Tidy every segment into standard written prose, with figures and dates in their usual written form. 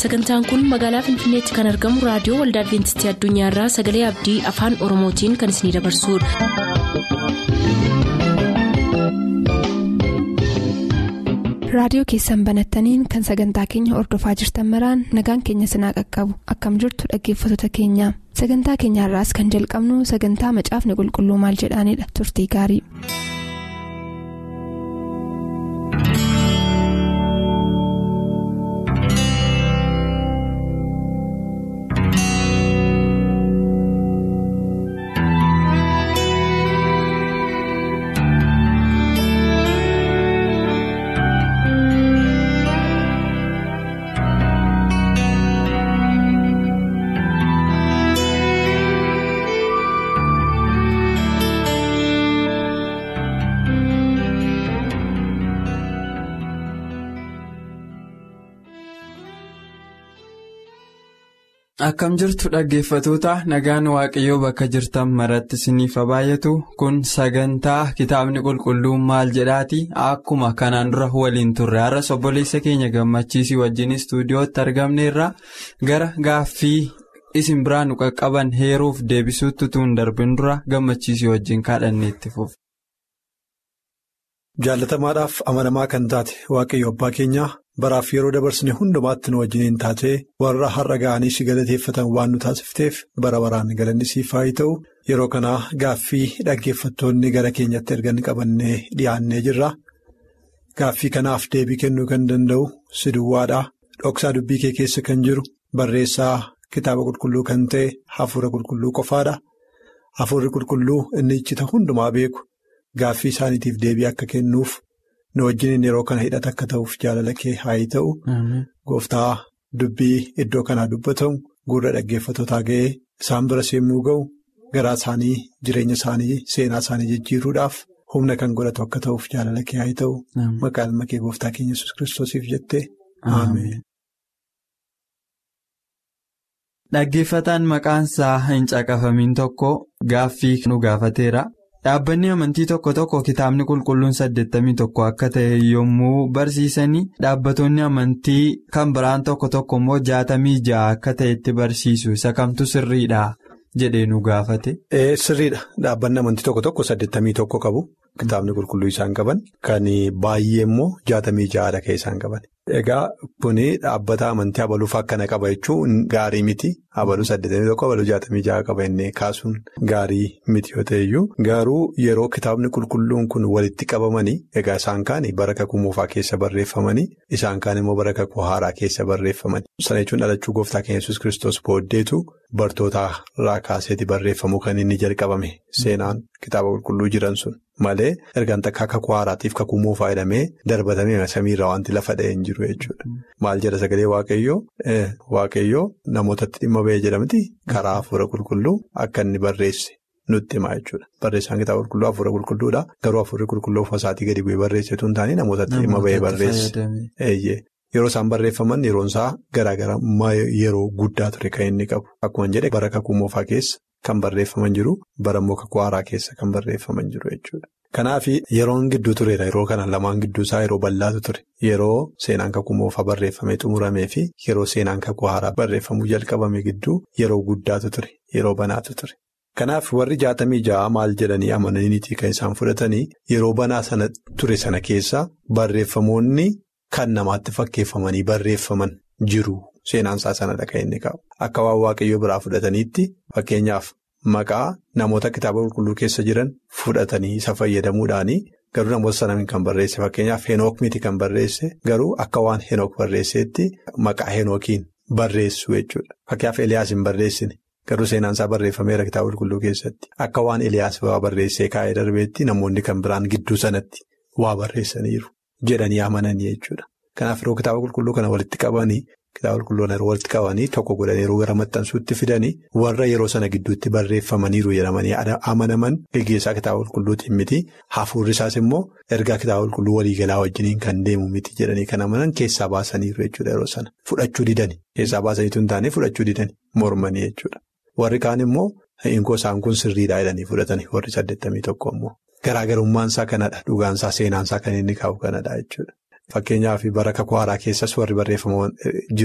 Sagantaan kun magaalaa Finfinneetti kan argamu raadiyoo Waldaa Adwiintistii Addunyaarraa Sagalee Abdii Afaan Oromootiin kan isinidabarsudha. Raadiyoo keessan banattaniin kan sagantaa keenya hordofaa jirtan maraan nagaan keenya sinaa qaqqabu akkam jirtu dhaggeeffattoota keenya. Sagantaa keenyaarraas kan jalqabnu sagantaa macaafni qulqulluu maal jedhaanidha. Turtii gaarii. Akkam jirtu dhaggeeffatoota nagaan waaqayyoo bakka jirtan maratti isiniif haa baay'atu kun sagantaa kitaabni qulqulluun maal jedhaati akkuma kanaan dura waliin turre har'as obboleessa keenya gammachiisii wajjin istuudiyootti argamneerra gara gaaffii isin biraa nu qaqqaban heeruuf deebisuutti tuun darbin dura gammachiisii wajjin kadhanneetti fufu. Jaalatamaadhaaf amanamaa kan taate waaqayyo abbaa keenyaa. Baraaf yeroo dabarsine hundumaatti nu wajjiniin taatee warra har'a ga'anii si galateeffatan waan nu taasifteef bara baraan galanni siif haa ta'u yeroo kanaa gaaffii dhaggeeffattoonni gara keenyatti ergan qabannee dhiyaannee jirra. Gaaffii kanaaf deebii kennuu kan danda'u si duwwaadha. Dhoksaa dubbii kee keessa kan jiru barreessaa kitaaba qulqulluu kan ta'e hafuura qulqulluu qofaadha. Hafuurri qulqulluu inni iccita hundumaa beeku gaaffii isaaniitiif deebii akka kennuuf. Nu wajjiniin yeroo kana hidhata akka ta'uuf jaalala kee haa ta'u gooftaa dubbii iddoo kanaa dubbatamu gurra dhaggeeffatootaa ga'ee isaan bira seemmuu ga'u garaa isaanii jireenya isaanii seenaa isaanii jijjiiruudhaaf humna kan godhatu akka ta'uuf jaalala kee haa ta'u maqaa ilma kee gooftaa keenya Yesuus Kiristoosiif jettee ameen. Dhaggeeffataan maqaansaa hin caqafamiin tokko gaaffii nu gaafateera. Dhaabbanni amantii tokko tokko kitaabni qulqulluun 81 akka ta'e yommuu barsiisanii dhaabbattoonni amantii kan biraan tokko tokko immoo 66 akka ta'etti barsiisu isa kamtu sirriidha jedhee nu gaafate. Sirriidha dhaabbanni amantii tokko tokko 81 qabu kitaabni qulqulluu isaan qaban kan baay'ee immoo 66 kan isaan qaban. Egaa kuni dhaabbata amantii abaluuf akkana qaba jechuun gaarii miti abaluu 81 abaluu 66 qaba inni kaasuun gaarii miti yoo ta'eyyuu garuu yeroo kitaabni qulqulluun kun walitti qabamanii egaa isaan kaan bara kakuu moofaa keessa barreeffamanii isaan kaan immoo bara kakuu haaraa keessa barreeffamanii sana jechuun dhalachuu gooftaa keenya Yesuus Kiristoos booddeetu bartoota irraa kaaseeti barreeffamuu kan inni jalqabame seenaan kitaaba qulqulluu jiran sun. Malee ergaan takka kakuu haaraatiif kakuu moofaa jedhamee darbatamee samiirraa wanti lafa dha'ee hin jiru jechuudha. Maal jedha sagalee waaqayyoo namootatti dhimma ba'ee jedhamti karaa hafuura qulqulluu akka inni barreesse nutti himaa jechuudha. Barreessaan kitaaba qulqulluu hafuura qulqulluudha garuu hafuurri qulqulluu ofisaatii gadi bu'ee barreessetu hin taane namootatti dhimma ba'ee barreesse. Yeroo isaan barreeffaman yeroon isaa garaagarummaa yeroo guddaa ture kan inni qabu. Akkuma jedhe bara kakuu moofaa keessa. Kan barreeffaman jiru bara immoo kakuu haaraa keessa kan barreeffaman jiru jechuudha. Kanaaf yeroon gidduu tureera yeroo kana lamaan gidduu isaa yeroo bal'aatu ture yeroo seenaan kakuu moofaa barreeffamee xumuramee fi yeroo seenaan kakuu haaraa barreeffamuu jalqabame gidduu yeroo guddaatu ture yeroo banaatu ture. Kanaaf warri 66 maal jedhanii amananiiti kan isaan fudhatanii yeroo banaa sana ture sana keessa barreeffamoonni kan namaatti fakkeeffamanii barreeffaman jiru. Seenaan isaa sanadha kan inni qabu. Akka waan waaqayyoo biraa fudhataniitti fakkeenyaaf maqaa namoota kitaaba qulqulluu keessa jiran fudhatanii isa fayyadamuudhaanii garuu namoota sana kan barreesse fakkeenyaaf Henook miti kan barreesse garuu akka waan Henook barreesseetti maqaa Henookiin barreessu jechuudha. Fakkeenyaaf Eliyaas hin barreessine garuu seenaan isaa barreeffameera kitaaba qulqulluu keessatti akka waan Eliyaas waa barreessee kaa'ee darbeetti namoonni kan biraan gidduu sanatti waa barreessaniiru jedhanii amananii jechuudha. Kanaaf yeroo kitaaba qulqulluu kana walitti qabanii. Kitaaba qulqulluun yeroo walitti qabanii tokko godhan yeroo gara maxxansuutti fidanii warra yeroo sana gidduutti barreeffamaniiru jedhamanii amanaman gaggeessaa kitaaba qulqulluutiin miti hafuurri isaas immoo ergaa kitaaba qulqulluu waliigalaa wajjiniin kan deemu miti jedhanii kan amanan keessaa baasaniiru jechuudha yeroo sana fudhachuu didani keessaa baasaniitu hin taane fudhachuu didani mormanii jechuudha warri kaan immoo hinkoo isaan kun sirriidhaa jedhanii fudhatanii warri 81 immoo garaagarummaan isaa kanadha dhugaan isaa seenaan isaa kan inni qabu kanadha jechuudha. Fakkeenyaaf bara kakuu haaraa keessas warri barreeffaman jiru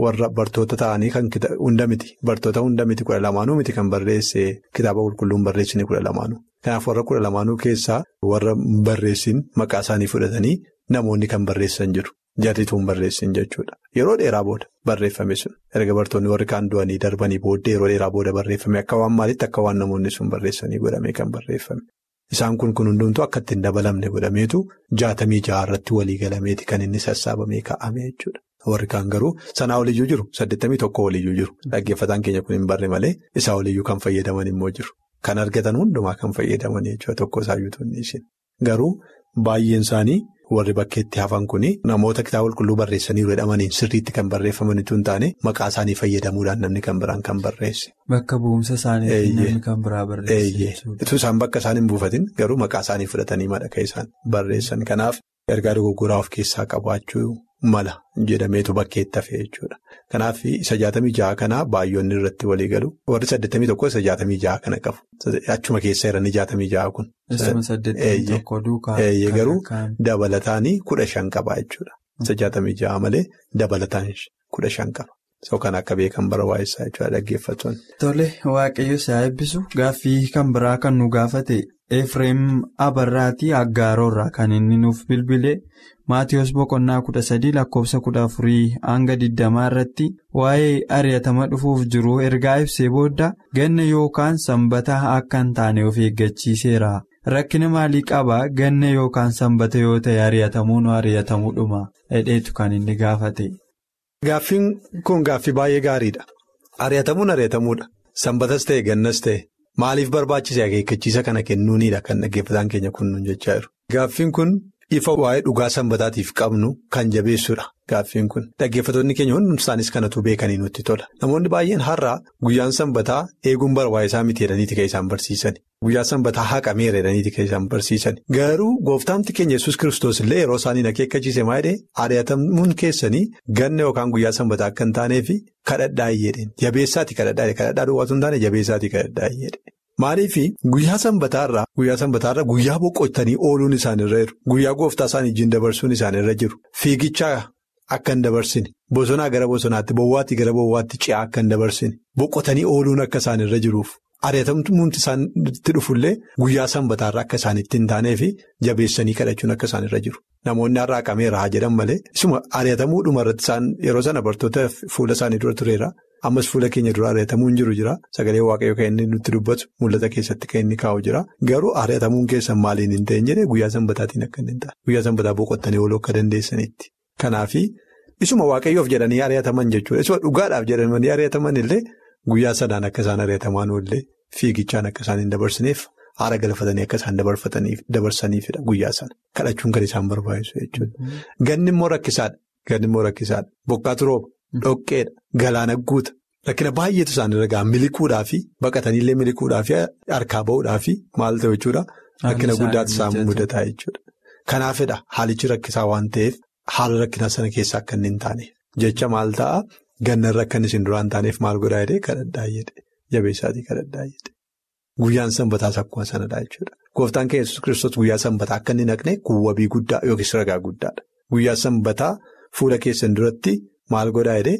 warra bartoota ta'anii kan hunda miti. Bartoota hunda miti 12 miti kan barreesse kitaaba qulqulluun barreessine 12. Kanaaf warra 12 keessaa warra barreessin maqaa isaanii fudhatanii namoonni kan barreessan jiru. Jarrituun barreessin jechuudha. Yeroo dheeraa booda barreeffame sun erga bartoonni warri kaan du'anii darbanii booddee yeroo dheeraa booda barreeffame akka waan maalitti akka waan namoonni sun barreessanii godhamee kan barreeffame. Isaan kun hundumtuu akka ittiin dabalamne godhameetu 66 irratti walii galameeti kan inni sassaabamee kaa'ame jechuudha. Warri kaan garuu sanaa oliyyuu jiru 81 oliyyuu jiru. Dhaggeeffataan keenya kun hin barre malee isaa oliyyuu kan fayyadaman immoo jiru. Kan argatan hundumaa kan fayyadaman jechuudha tokko isaayyuutu inni isin. Garuu baay'een isaanii warri bakkeetti hafan kuni namoota kitaaba qulqulluu barreessanii jedhamaniin sirriitti kan barreeffamanitu hin taane maqaa isaanii fayyadamuudhaan namni kan biraan kan barreesse. Bakka bu'umsa isaanii namni kan biraa barreesse. Ituu isaan bakka isaan hin buufatin garuu maqaa isaanii fudhatanii madaka isaan barreessan. Kanaaf ergaa dogoggoraa of keessaa qabaachuu mala jedhameetu bakkeetti hafe jechuudha. Kanaaf isa 66 kanaa baay'oonni irratti walii galu. Warri 81 isa 66 kana qabu. Achuma keessa jiran 66 kun. Isuma 81 duukaa. Garuu dabalataanii 15 qaba jechuudha. Isa 66 malee dabalataan 15 qaba. So kan akka beekan barbaachisaa jechuudha dhaggeeffatoonni. Tole waaqayyo isaa eebbisu gaaffii kan biraa kan nu gaafate Efreem Abarraatii Aggaaroorraa kan inni nuuf bilbile Maatiyus boqonnaa 13 lakkoofsa 14 hanga 20 irratti waa'ee ari'atama dhufuuf jiru ergaa ibsee booda ganna yookaan sanbata akka hin taane of eeggachiiseera. Rakkina maalii qaba ganna yookaan sanbata yoo ta'e ari'atamuun ari'atamuudhuma dheedheetu kan inni gaafate. Gaaffiin kun gaaffii baay'ee gaariidha. Ari'atamuun ari'atamuudha. Sanbatas ta'e gannas ta'e maaliif barbaachise akeekkachiisa kana kennuunidha kan dhaggeeffataan keenya kunnuun jechaa jiru. Gaaffiin kun ifa waa'ee dhugaa sanbataatiif qabnu kan jabeessudha. Gaaffiin kun dhaggeeffatoonni keenya hundumti isaanis kanatu beekanii nutti tola. Namoonni baay'een har'aa guyyaan sanbataa eeguun barbaachisaa miti jedhaniiti kan isaan barsiisan. Guyyaa sanbataa haqameera jedhaniiti kan isaan barsiisan. Garuu gooftaamti keenya Yesuus Kiristoos illee yeroo isaanii akeekkachiise maayidee ari'atamuun keessanii ganna yookaan guyyaa sanbataa akka hin taaneefi kadhadhaa jedheen. Jabeessaati kadhadhaa duwwaatu hin taane jabeessaati kadhadhaa jedheen. Maaliifi guyyaa sanbataarraa guyyaa boqotanii ooluun isaanirra jiru. Guyyaa gooftaa isaanii wajjin dabarsuun isaanirra jiru. Fiigichaa akka hin dabarsine. Bosonaa gara bosonaatti, bowwaatti gara bowwaatti ce'aa akka hin dabarsine. Boqotanii ooluun akka isaanirra jiruuf. Ari'atamuun isaanitti dhufullee guyyaa sanbataarraa akka isaanitti hin taaneefi jabeessanii kadhachuun akka isaanirra jiru. Namoonni har'aa haqameera haa jedhan malee isuma ari'atamuudhuma irratti isaan yeroo sana bartoota fuula isaanii dura tureera. Ammas fuula keenya dura ari'atamuun jiru jira. Sagalee waaqayyoo kan inni nutti dubbatu mul'ata keessatti kan inni kaa'u jira. Garuu ari'atamuun keessan maaliin hin ta'in jedhee guyyaa sanbataatiin akka hin taane. Guyyaa sanbataa boqottanii ooluu akka dandeessanitti. Kanaafi isuma waaqayyoof jedhanii ari'ataman jechuudha. Isuma dhugaadhaaf jedhanii ari'ataman illee guyyaa sanaan akka isaan ari'ataman illee fiigichaan akka isaan hin dabarsineef haara galfatanii akka isaan dabarsaniifidha guyyaa sana. Kadhachuun kan isaan barbaachisu jechuudha. Ganni immoo rakkisaadha. Bokkaatu rooba. Dhoqqeedha. Galaana guuta. Rakkina baay'eetu isaanirra ga'a. Milikuudhaa fi baqataniillee milikuudhaa fi harkaa ba'uudhaa fi maal ta'u jechuudha. Rakkina guddaatu isaan mudataa jechuudha. Kanaafidha haalichi rakkisaa waan ta'eef haala rakkinaa sana keessa akka inni hin taaneef. Jecha maal ta'a ganna rakkan isin duraan taaneef maal godhaa jedhee kadhadhaa jedhe. Jabeessaatii kadhadhaa jedhe. Guyyaan sanbataas akkuma sanadha jechuudha. Gooftaan keenya Yesuus Kiristoos guyyaa sanbataa akka inni naqne wabii guddaa yookiis ragaa guddaadha. Guyyaa sanbataa fuula keessan duratti. Maal godhaa jedhee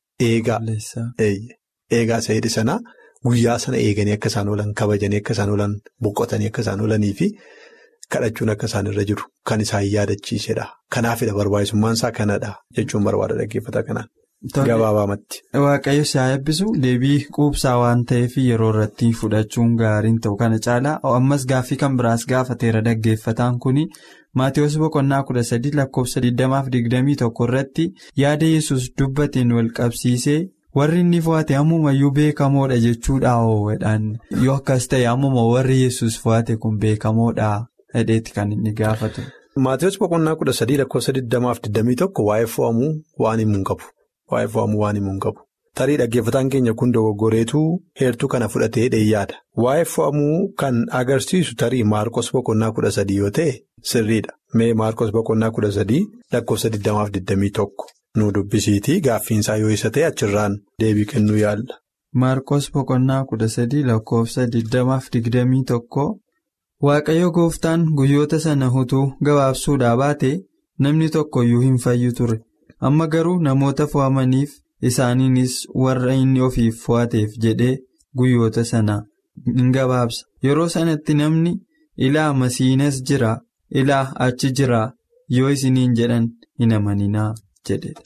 eegaa sa'idhi sanaa guyyaa sana eeganii akka isaan oolan kabajanii akka isaan oolan boqotanii akka isaan oolanii fi kadhachuun akka isaan irra jiru kan isaan yaadachiisedha. Kanaafidha barbaachisummaan isaa kanadha jechuun barbaada dhaggeeffata kanaan. Gabaabaamatti. Waaqayyo isaa eebbisu deebii quubsaa waan ta'eef yeroo irratti fudhachuun gaariin ta'u kana caalaa ammas gaaffii kan biraas gaafateera dhaggeeffataan kuni. Maatiyus boqonnaa 13 lakkoofsa 20-21 irratti yaada Yesuus dubbateen wal qabsiisee warri inni fo'ate ammumayyuu beekamoodha jechuudha oowwadhaan yoo akkas ta'e ammuma warri Yesuus fo'ate kun beekamoodha hedheetti kan inni gaafatu. Maatiyus boqonnaa 13 lakkoofsa 20-21 waa'ee fo'amuu waan himuu hin qabu. Tarii dhaggeeffataan keenya kun dogoggoreetu heertuu kana fudhatee dheeyyaadha. Waa'ee fo'amuu kan agarsiisu tarii Maarqos boqonnaa 13 yoo ta'e sirriidha. Mee Maarqos boqonnaa 13 lakkoofsa 20-21 nu dubbisiitii gaaffiinsaa yoo isa ta'e achirraan deebii kennuu yaalla. Maarqos boqonnaa 13 lakkoofsa 20-21 Waaqayyo gooftaan guyyoota sana utuu gabaabsuudhaa baate namni tokkoyyuu hin fayyu ture. Amma garuu namoota fo'amaniif isaaniinis warra inni ofiif fo'ateef jedhee guyyoota sana in gabaabsa. Yeroo sanatti namni ilaa masiinas jira ilaa achi jira yoo isiniin jedhan hin amaninaa jedhedha.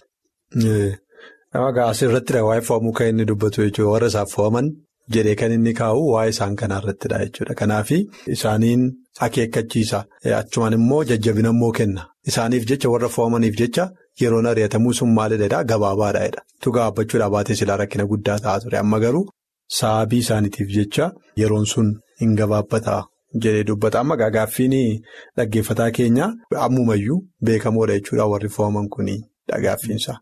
Asirratti waa'ee fo'amuu kan inni dubbatu jechuudha. Warra isaaf fo'aman jedhee kan inni kaa'u waa'ee isaan kanaarrattidha jechuudha. Kanaaf isaaniin akeekkachiisa. Achumaan immoo jajjabina immoo kenna. Isaaniif jecha warra fo'amaniif jecha yeroon ari'atamuu sun maalidha? Gabaabaadha. Tu gaabbachuudhaa baatee silaa rakkina guddaa ta'aa ture. Amma garuu sababii isaaniitiif jecha yeroon sun hin gabaabbata jedhee dubbata. Amma gaaffiin dhaggeeffataa keenya ammumayyuu beekamoodha jechuudha warri fo'aman kuni gaaffiinsa.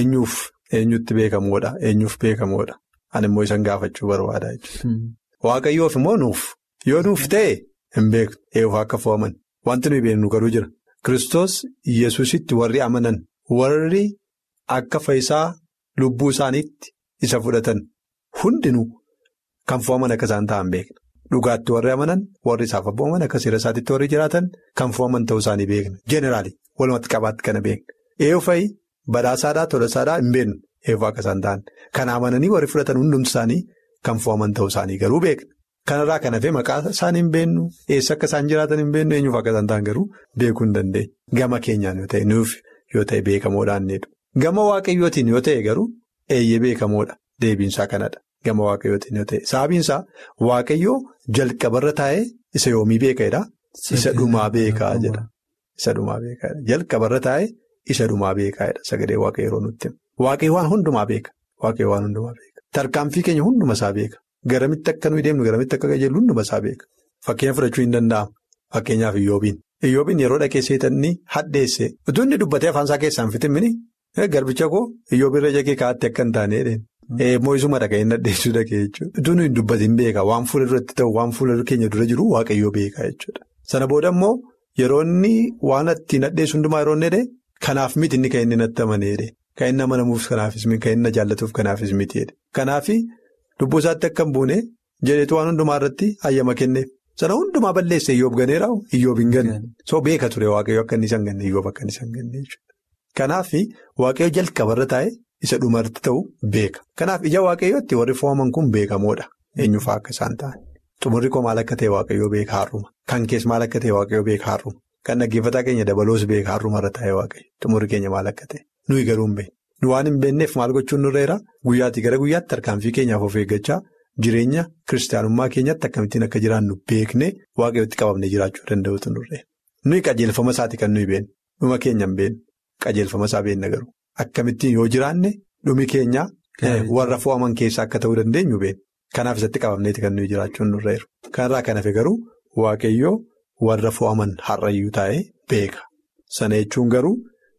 Eenyutti beekamoodha? Eenyuuf beekamoodha? Ani immoo isan gaafachuu barbaada jechuudha. Waaqayyoof immoo nuuf yoo nuuf ta'e hin beeknu eeguuf akka fo'aman wanti nuyi beeknu garuu jira. Kiristoos Yesuusitti warri amanan warri akka fayyisaa lubbuu isaaniitti isa fudhatan hundinuu kan fo'aman akka isaan ta'an beekna. Dhugaatti warri amanan warri isaaf abbooman akka seera isaatiitti warri jiraatan kan fo'aman ta'uu isaanii beekna. Jeeneraali walumatti qabaatti kana beekna. Eegufayi badhaasaadhaa tolasaadhaa hin beeknu eeguuf akka isaan ta'an. Kan amananii warri fudhatan hundumti isaanii kan fo'aman ta'uu isaanii garuu beekna. Kanarraa kan hafee maqaa isaanii hin beennu eessa akka isaan jiraatan hin beennu eenyuuf akka isaan ta'an garuu beekuu hin dandeenye. Gama keenyaan yoo ta'e nuuf yoo ta'e beekamoodhaan needhu. Gama waaqayyootiin yoo ta'e garuu eeyyee beekamoodha deebiinsaa kanadha. Gama waaqayyootiin yoo ta'e sababiinsaa waaqayyoo jalqabarra taa'ee isa yoomii beeka'edha. Isa dhumaa beekaa jedha. Isa dhumaa beekaadha. Jalqabarra taa'ee isa dhumaa beekaadha. Sagalee waaqayyoo yeroo nutti himu. Waaqayyo waan hundumaa beeka. Waaqayyo waan hundumaa beeka. Tarkaanfii keenya hunduma isaa beeka. Garamitti akka nuyi deemnu garamitti akka qajeellu hunduma isaa beeka. Fakkeenya fudhachuu hin danda'amu. Fakkeenyaaf Iyyoobiin yeroo dhaqee seexanni haddeesse utuu inni dubbatee afaan isaa keessaan fitimini garbicha koo Iyyoobirra jagee kaa'atti akka hin taane moo'isuma dhaqee hin haddeessuu dhaqee jechuudha. Utuu nuyi dubbatiin beeka waan fuula duratti ta'u waan fuula keenya dura jiru waaqayyoo beeka jechuudha. Sana booda immoo yeroo inni waan ittiin haddeessu hundumaa yeroo inni kanaaf miti inni kan inni natti amanee kan inni amanamuuf kanaafis miti kan inni jaallatuuf kanaafis miti kanaafi lubbuu isaatti akka hin buune jedheetu waan hundumaa irratti hayyama kenneef sana hundumaa balleesse Iyyoob ganeera Iyyoob hin ganne so beeka ture waaqayyo akka inni isaan ganne Iyyoob akka inni isaan ganne jechuudha. Kanaaf waaqayyo jalqabarra taa'e isa dhumarratti ta'u beeka. Kanaaf ija waaqayyootti warri fo'aman kun beekamoodha eenyufaa akka isaan ta'an. Xumurri koo maal akka ta'e waaqayyoo beeka har'uma. Kan keessa maal akka ta'e waaqayyoo beeka har'uma. Kan dhaggeeffataa keenya dabaloos beeka har'umarra taa'e waaqayyo. Xumurri keenya maal akka ta'e nuyi garuu hin beekne. Nu waan hin beekneef maal gochuun nurreera guyyaatii gara guyyaatti tarkaanfii keenyaaf of eeggachaa jireenya kiristaanummaa keenyatti akkamittiin akka jiraannu beeknee waaqayyootti qabamnee jiraachuu danda'utu nurreera. Nuyi qajeelfama isaati kan nuyi beeknu. Dhuma keenya hin beeknu. Qajeelfama isaa beekna garuu. Akkamittiin yoo jiraanne dhumi keenya warra fo'aman keessaa akka ta'uu dandeenyu beekna. Kanaaf isatti qabamneeti kan nuyi jiraachuun nurreeru. Kanarraa kan hafe garuu waaqayyoo warra fo'aman har'ayyuu taa'ee beeka. Sana jechuun garuu.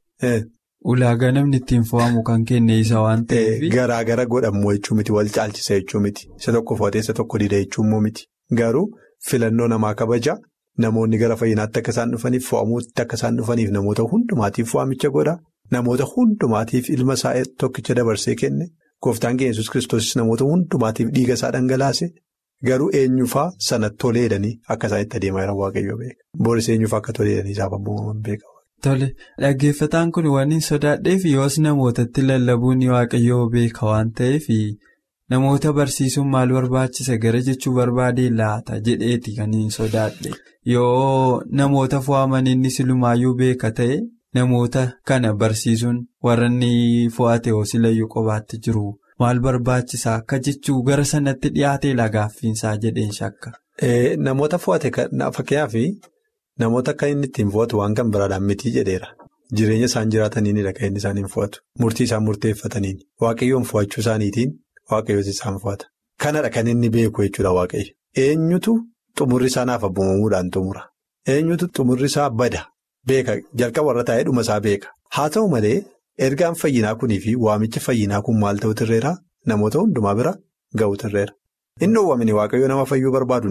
Ulaagaa namni ittiin fo'amu kan kenne isa waan ta'eef. Garaagara godhamu jechuu miti wal caalchisa jechuu miti isa tokko fo'atee isa tokko dida jechuu immoo miti garuu filannoo namaa kabaja namoonni gara fayyinaatti akka isaan dhufaniif fo'amuutti akka isaan dhufaniif namoota hundumaatiif fo'amicha godha namoota hundumaatiif ilma isaa tokkicha dabarsee kenne gooftaan keenya Yesuus Kiristoosis namoota hundumaatiif dhiiga isaa dhangalaase garuu eenyufaa sana toleedanii akka isaan itti adeemaa jiran waaqayyoo beeka booris eenyufaa akka toleedanii isaaf abboomaman beeka. Tole dhaggeeffataan kun waan hin sodaadheef yoos namootatti lallabuun waaqayyoo beeka waan ta'eef namoota barsiisuun maal barbaachisa gara jechuu barbaadee laata jedheeti kan hin sodaadhe yoo namoota fo'aman inni silumaayyuu beeka ta'e namoota kana barsiisuun warra inni fo'ate hoosilayyuu qobaatti jiru maal barbaachisa akka jechuu gara sanatti dhiyaatee gaaffiinsaa jedheen shakka. Namoota fo'ate fakkeenyaaf. Namoota akka inni ittiin fo'atu waan kan biraadhaan mitii jedheera. Jireenya isaan jiraataniinidha kan inni isaan hin fo'atu. Murtii isaan murteeffataniin. Waaqayyoon fo'achuu isaaniitiin waaqayyooti isaan fo'ata. Kanadha kan inni beeku jechuudha waaqayyo. Eenyutu xumurri isaa naaf abboomamuudhaan xumura. Eenyutu xumurri isaa bada. Beeka jalqaba warra taa'ee dhuma isaa beeka. Haa ta'u malee ergaan fayyinaa kunii fi waamichi fayyinaa kun maal ta'u tirreera namoota hundumaa bira ga'u tirreera. Inni oowwamini waaqayyo nama fayyuu barbaadu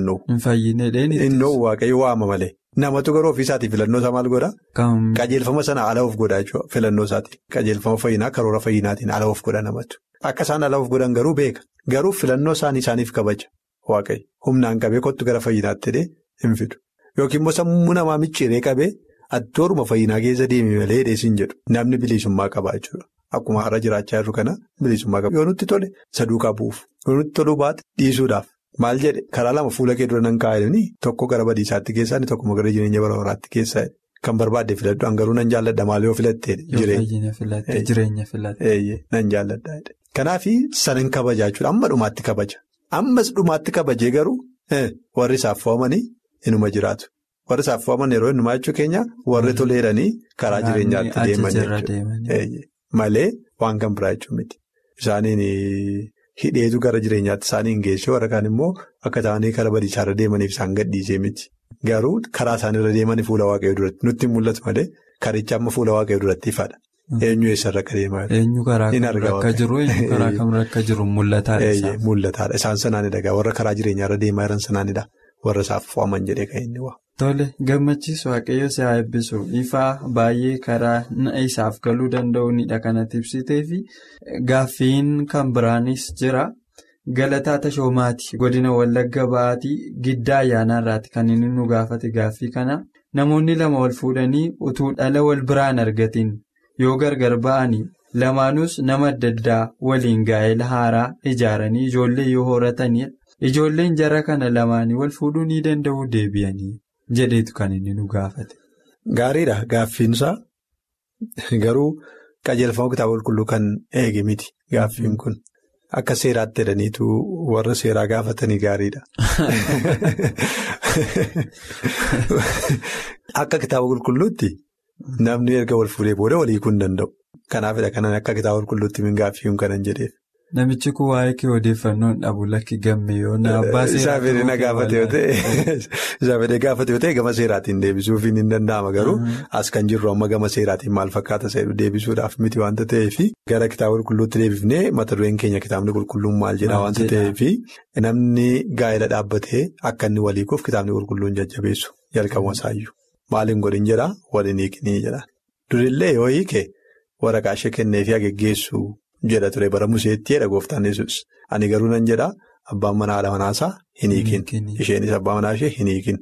inni waaqayyo waama malee. Namatu garuu ofiisaatii filannoo isaa maal godhaa? Qajeelfama sana ala of godhaa jechuudha filannoo isaatiin. Qajeelfama fayyinaa karoora fayyinaatiin ala of godha namatu. Akka isaan ala of godhan garuu beeka. Garuu filannoo isaaniif kabaja waaqayyo. Humnaan qabee kottu gara fayyinaatti hidhee hin fidu. Yookiin immoo sammuu namaa micciiree qabee attooruma fayyinaa keessa deemee malee hidhees hin jedhu. Namni bilisummaa qabaa jechuudha. akkuma har'a jiraachaa jirru kana bilisummaa qaba. Yoo nutti tole saduukaa bu'uuf yoo nutti toluu baate dhiisuudhaaf maal jedhe karaa lama fuula kee dura nan kaa'anii tokko gara badiisaatti keessaa tokko gara jireenya bara baraatti keessaa kan barbaadde filadhu hangaruu nan jaalladha maal yoo filattee jireenya filatte nan jaalladha. Kanaaf sanan kabajaa jechuudha amma dhumaatti kabaja ammas dhumaatti kabajee garuu warri isaaf fo'amanii inuma jiraatu. Warri isaaf fo'aman yeroo innumaa jechuu keenya warri toleeranii karaa jireenyaatti deeman jechuudha. Malee waan kan biraa jechuun miti. Isaaniin hidheetu gara jireenyaatti isaanii hin geesse warra kaan immoo akka ta'anii karaa badiisaarra deemaniif isaan gadhiisee miti. Garuu karaa isaanirra deemanii fuula waaqayyoo duratti nutti mul'atu malee karicha amma fuula waaqayyoo duratti ifadha. Eenyu eessarra akka deemaa jiru? Eenyu karaa kamirra akka jiru eenyu karaa kamirra akka jiru mul'ataadha. Mul'ataadha. Isaan sanaanidha warra karaa jireenyaarra deemaa jiran sanaanidha. Warra isaaf fo'aman jedhee kan inni waa. Tole gammachiisu waaqayyo si haa eebbisu ifaa baay'ee karaa isaaf galuu danda'uunidha kanatti ibsitee fi gaaffiin kan biraanis jira. Galataa Tashoomaati godina Wallagga Ba'aatii giddaa ayyaanaarraati kan inni nu gaafate gaaffii kana namoonni lama wal fuudhanii utuu dhala wal biraan argatiin yoo gargar ba'anii lamaanuus nama adda addaa waliin gaa'ela haaraa ijaaranii ijoollee yoo horatanii ijoolleen jara kana lamaanii wal fuudhuu ni danda'u deebi'anii jedheetu kan inni nu gaafate. Gaariidha gaaffiinsaa garuu qajeelfama kitaaba qulqulluu kan eege miti gaaffiin kun. Akka seeraatti jedhaniitu warra seeraa gaafatanii gaariidha. Akka kitaaba qulqulluutti namni erga wal fuudhee booda walii kun danda'u. Kanaafidha kanan akka kitaaba qulqulluutti min gaaffii kanan jedheef. Namichi kun waa'ee kee odeeffannoon dhabu lakki gamme yoo na abbaa seeraa. Isaa fedhee gaafate yoo ta'e gama seeraatiin deebisuuf hin danda'ama garuu as kan jirru amma gama seeraatiin maal fakkaata seeru deebisuudhaaf miti waanta ta'eefi gara kitaaba qulqulluutti deebifnee mata dureen keenya kitaabni qulqulluun maal jedha waanta ta'eefi namni gaa'ela dhaabbatee akka inni waliikuuf kitaabni qulqulluun jajjabeessu jalqabuma isaayyuu maaliin godhin jedha waliin hiiknii jedha durillee yoo hiike waraqaa ishee kenneefi geggeessu. Jedha ture bara museetti jedha gooftaan Yesuus ani garuu nan jedha abbaan manaa haadha manaasaa hin hiikin isheenis abbaa manaa ishee hin hiikin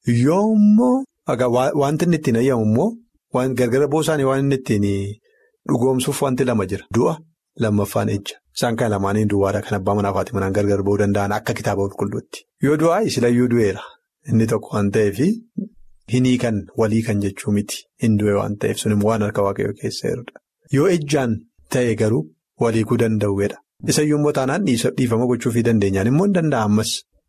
yoommoo wanti inni ittiin ayyamu immoo gargara boosaanii waan inni ittiin dhugoomsuuf wanti lama jira du'a lammaffaan ejja isaan kan lamaaniin duwwaadha kan abbaa manaa fi haati manaan gargar ba'uu danda'an akka kitaaba qulqulluutti yoo du'aa isilayyuu du'eera inni tokko waan ta'eef hin hiikan walii kan jechuu miti hin du'e waan ta'eef sun immoo waan harka waaqayyoo keessa jirudha yoo ejjaan ta'e garuu. Waliikuu danda'uudha. Isa yommuu taanaan dhiifama gochuufii dandeenyaan immoo hin danda'ammas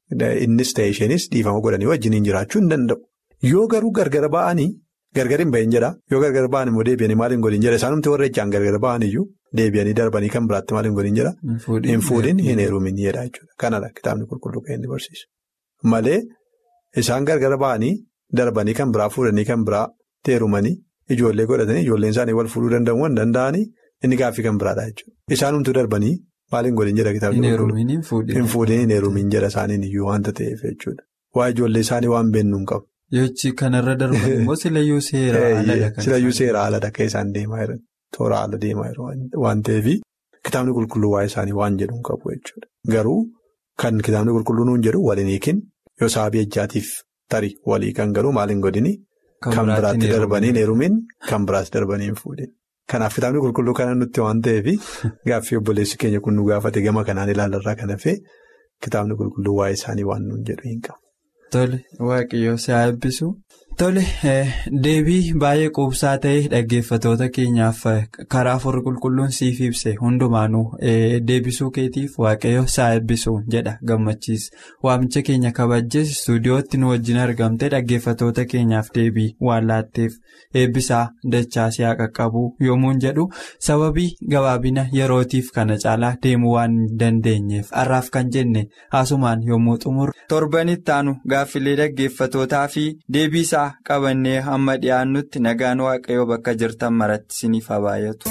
innis ta'e isheenis dhiifama godhanii wajjiniin jiraachuu hin danda'u. Yoo garuu gargar ba'anii gargar hin bahin jedha yoo gargar ba'an immoo deebi'anii maal hin godhin jedha isaanumti warra ejjaan gargar ba'aniyyuu deebi'anii darbanii kan biraatti maal hin godhin jedha hin fuudhin hin heerumin jedha jechuudha. Kanadha kitaabni qulqulluu kan inni barsiisu. Malee isaan gargar ba'anii darbanii kan biraa fuudhanii kan biraa heerumanii ijoollee godhatanii ijoolleen isaanii wal fuudhuu danda'uu hin danda'anii. Inni gaaffii kan biraadha jechuudha. Isaanumtuu darbanii maal hin godhin jedha kitaabni qulqulluu. Hin fuudhin hin heerumin jedha isaaniin iyyuu waanta ta'eef jechuudha. Waa ijoollee isaanii waan beeknu hin qabu. Yochi kanarra darban immoo silayyuu seera haala silayyuu seera haala dhaqee isaan deemaa jiran toora haala deemaa jiran waan ta'eef kitaabni qulqulluu waa'ee isaanii waan jedhu hin qabu jechuudha. Garuu kan kitaabni qulqulluu nuun jedhu waliin hiikin yoo sababii ejjaatiif tarii walii kan garuu maal hin godhini kan biraatti darbanii hin heerumin kan biraatti darbanii hin fuudhin. Kanaaf kitaabni qulqulluu kana nutti waan ta'eef gaaffii obboleessi keenya kun nu gaafate gama kanaan ilaalarraa kan hafe kitaabni qulqulluu waa'ee isaanii waan nuun jedhu hin qabu. Tole waaqayyoo si haa eebbisu. Tole deebii baay'ee quubsaa ta'e dhaggeeffatoota keenyaaf karaa Hafuurri qulqulluun siif ibse hundumaanuu deebisuu keetiif waaqayyoo si haa eebbisu jedha gammachiis waamicha keenya kabajjees istuudiyootti nu wajjin argamte dhaggeeffatoota keenyaaf deebii waan laatteef eebbisaa dachaa si haa qaqqabu yommuun jedhu sababii gabaabina yerootiif kana caalaa deemuu waan hin dandeenyeef har'aaf kan jenne asumaan yommuu xumurre torbanitti aanu gaaffilee dhaggeeffatootaa fi deebiisaa qabannee hamma dhiyaannutti nagaan waaqayyoo bakka jirtan maratti isiniif haa baay'atu.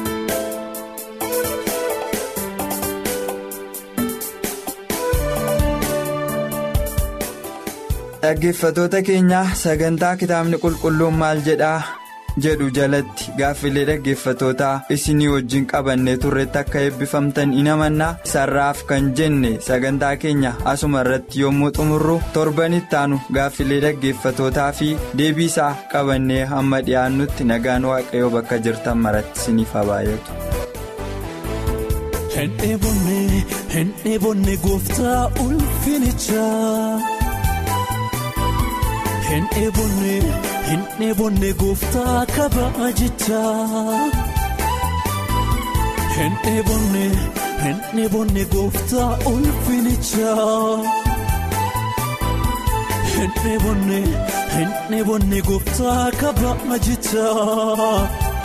Dhaggeeffatoota keenya sagantaa kitaabni qulqulluun maal jedhaa jedhu jalatti gaaffilee dhaggeeffatootaa isinii wajjin qabannee turretti akka eebbifamtan in amannaa sarraaf kan jenne sagantaa keenya asuma irratti yommuu xumurru torbanitti aanu gaaffilee dhaggeeffatootaa fi deebiisaa qabannee hamma dhiyaannutti nagaan waaqayyoo bakka jirtan maratti isiniif haa baay'atu. Hin dheebonne gooftaa ulfinichaa. Hin dheebonne gooftaa kabajichaa. Hin dheebonne gooftaa ulfinichaa. Hin dheebonne gooftaa kabajichaa.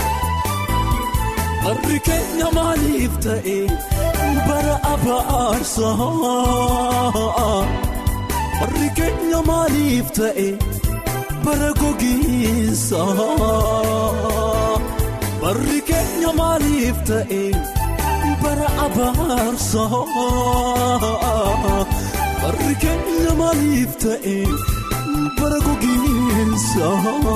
Barri keenya maaliif ta'e bara abaarsaa. Barri keenya maaliif ta'e bara gogiinsaa. Barri keenya maaliif ta'e bara abaarsaa. Barri keenya maaliif ta'e bara gogiinsaa.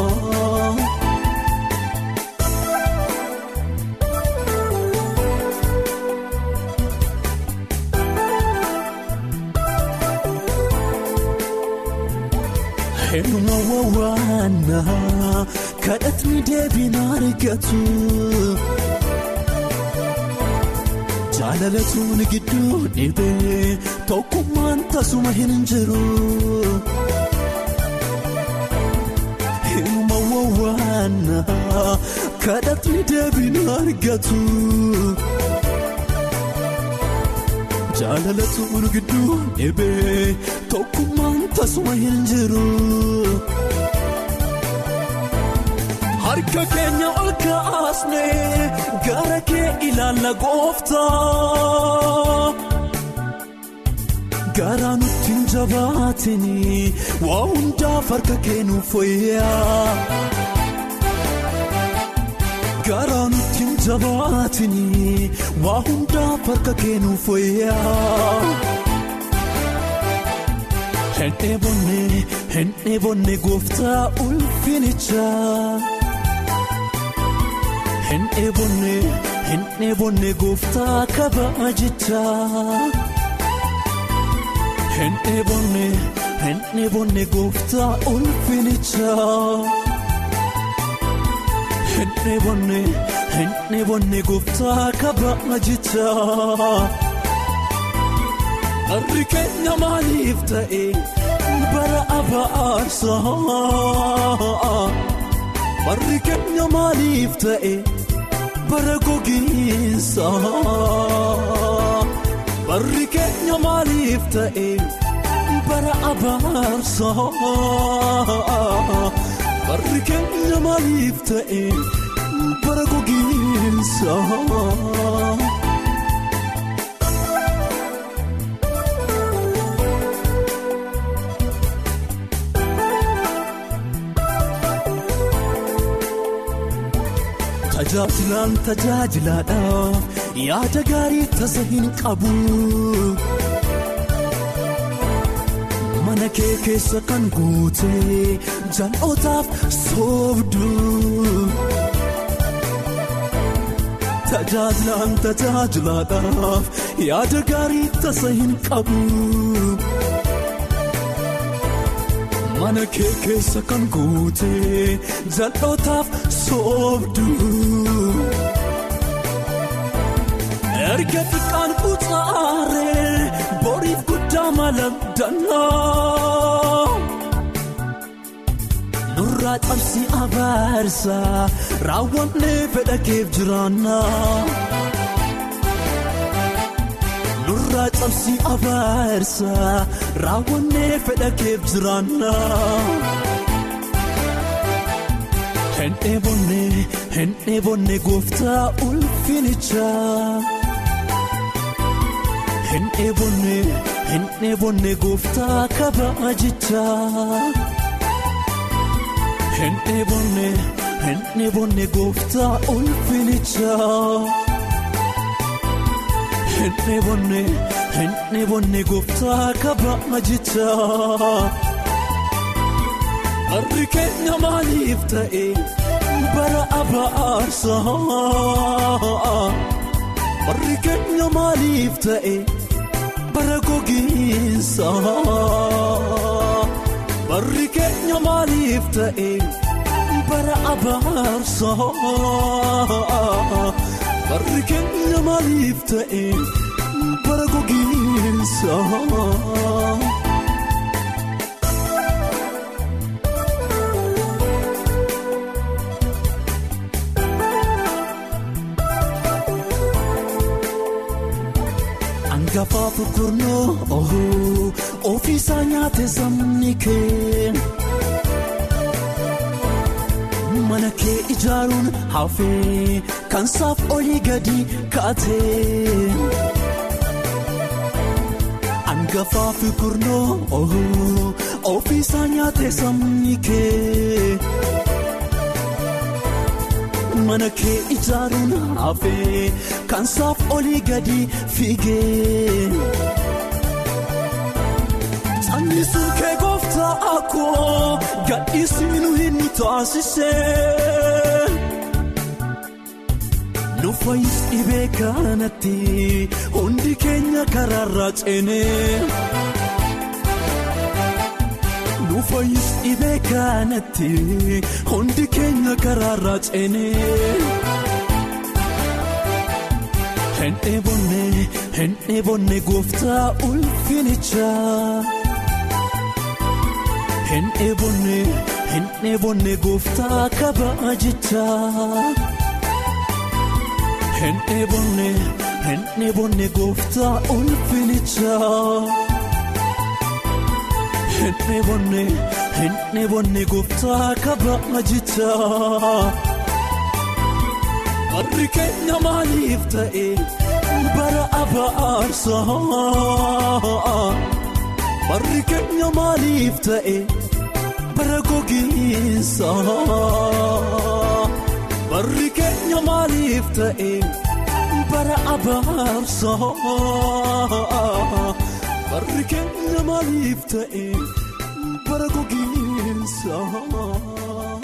Eenyuma wawaana kadhatni deebiin argatu. Jaalalatuun gidduu dhibee tokkummaan tasuma hin jiru. Eenyuma wawaana kadhatni deebiin argatu. Jaalalatuun gidduu dhibee tokkummaan tasuma hin jiru. Harka keenya ol kaasnee gara kee ilaalla gooftaa. Garaa nutti hin jabaatini waa hundaaf harka kee nuuf fayyaa. Garaa nutti hin jabaatini waa hundaaf harka kee nuuf fayyaa. Hin dheebonne gooftaa ulfinichaa. Hin dheebonne gooftaa kabajichaa. Hin dheebonne gooftaa ulfinichaa. Hin dheebonne gooftaa kabajichaa. Barri keenya maaliif ta'e bara abaarsaa. Barri keenya maaliif ta'e bara gogiinsaa. Barri keenya maaliif ta'e bara abaarsaa. Barri keenya maaliif ta'e bara gogiinsaa. Tajaajilaadhaaf yaada gaarii tasa hin qabu. Mana kee keessa kan guutee jal'ootaaf soobdu. Tajaajilaadhaaf yaada gaarii tasa hin qabu. Mana kee keessa kan guutee jal'ootaaf soobdu. Erga xiqqaan kuutaaree boriif guddaa malabdannaa. Nurraa cabsi abaarsaa raawwannee fedha keef jiraannaa. Nurraa cabsi abaarsaa raawwannee fedha keef jiraannaa. Hin dheebonne gooftaa ulfinichaa. Hin dheebonne gooftaa kabajichaa. Hin dheebonne gooftaa ulfinichaa. Hin dheebonne gooftaa kabajichaa. Barri keenya maaliif ta'e bara abaarsaa. Barri keenya maaliif ta'e bara gogiinsaa. Barri keenya maaliif ta'e bara abaarsaa. barri keenya maaliif ta'e bara gogiinsa. Angafaa fukurnoo ofiisaa nyaate sabni kee mana kee ijaaruun hafee kan saaf olii gadi kaatee. Angafaa fukurnoo ofiisaa nyaate sabni kee mana kee ijaaruun hafee kan saaf olii gadi fiigee. Sanyiisuun kee gooftaa akkoo gadhiisni nu hin taasisee nu fayyis dhibee kanatti hundi keenya karaarraa ceenee. Nu fayyis dhibee kanatti hundi keenya karaarraa ceenee. Hin dheebonne gooftaa ulfinichaa. Hin dheebonne gooftaa kabaajichaa. Hin dheebonne gooftaa ulfinichaa. Hin dheebonne gooftaa kabaajichaa. Barri keenya maaliif ta'e bara abaarsaa. Barri keenya maaliif ta'e bara gogiinsa. Barri keenya maaliif ta'e bara abaarsaa. Barri keenya maaliif ta'e bara gogiinsa.